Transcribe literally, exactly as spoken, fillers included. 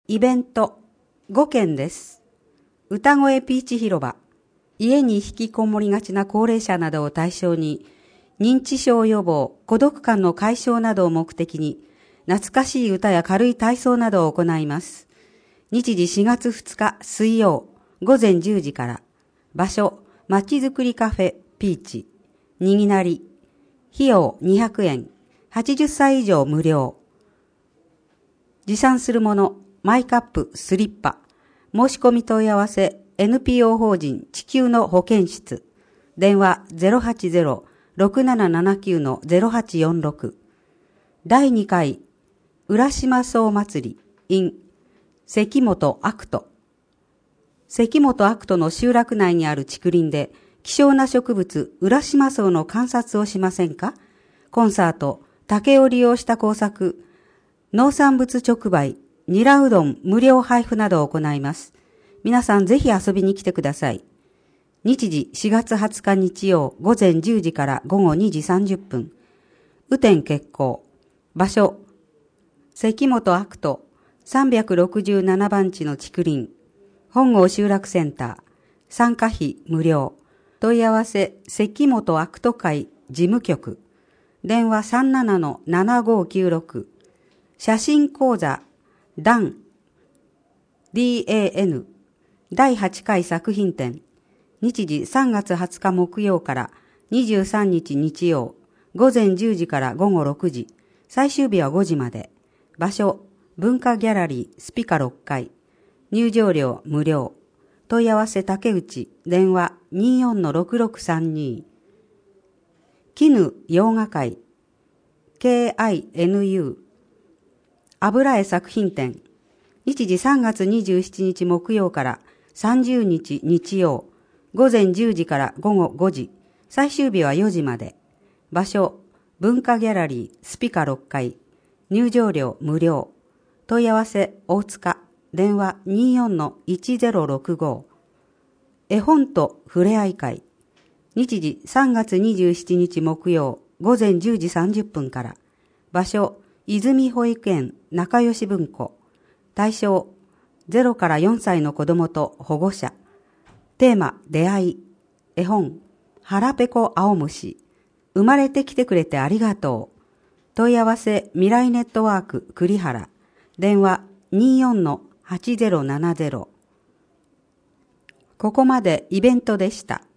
イベントごけんです。歌声ピーチ広場。家に引きこもりがちな高齢者などを対象に、認知症予防、孤独感の解消などを目的に、懐かしい歌や軽い体操などを行います。日時しがつふつか水曜、ごぜんじゅうじから。場所、まちづくりカフェピーチ。にぎなり。費用にひゃくえん。はちじゅっさい以上無料。持参するもの、マイカップ、スリッパ。申し込み問い合わせ、エヌピーオー 法人地球の保健室。電話 ゼロはちゼロ ろくななななきゅう ゼロはちよんろく。だいにかい、浦島総祭り in 関本アクト。関本アクトの集落内にある竹林で、希少な植物、浦島草の観察をしませんか？コンサート、竹を利用した工作、農産物直売、ニラうどん無料配布などを行います。皆さんぜひ遊びに来てください。日時しがつはつか日曜ごぜんじゅうじからごごにじさんじゅっぷん。雨天決行。場所、関本アクトさんびゃくろくじゅうななばん地の竹林。本郷集落センター。参加費無料。問い合わせ、関本アクト会事務局。電話 さんななのななごきゅうろく。写真講座、ダン、ダン、だいはちかい作品展。日時さんがつはつか木曜からにじゅうさんにち日曜、ごぜんじゅうじからごごろくじ、最終日はごじまで。場所、文化ギャラリースピカろっかい。入場料無料。問い合わせ竹内、電話 にじゅうよんのろくろくさんに。絹洋画会、ケーアイエヌユー。油絵作品展。日時さんがつにじゅうしちにち木曜からさんじゅうにち日曜、ごぜんじゅうじからごごごじ、最終日はよじまで。場所、文化ギャラリースピカろっかい。入場料無料。問い合わせ大塚、電話 にじゅうよんのいちぜろろくご。絵本とふれあい会。日時さんがつにじゅうしちにち木曜、ごぜんじゅうじさんじゅっぷんから。場所、泉保育園仲良し文庫。対象、ゼロからよんさいの子供と保護者。テーマ、出会い。絵本、腹ペコ青虫。生まれてきてくれてありがとう。問い合わせ、未来ネットワーク栗原。電話 にじゅうよんのはちぜろななぜろ。ここまでイベントでした。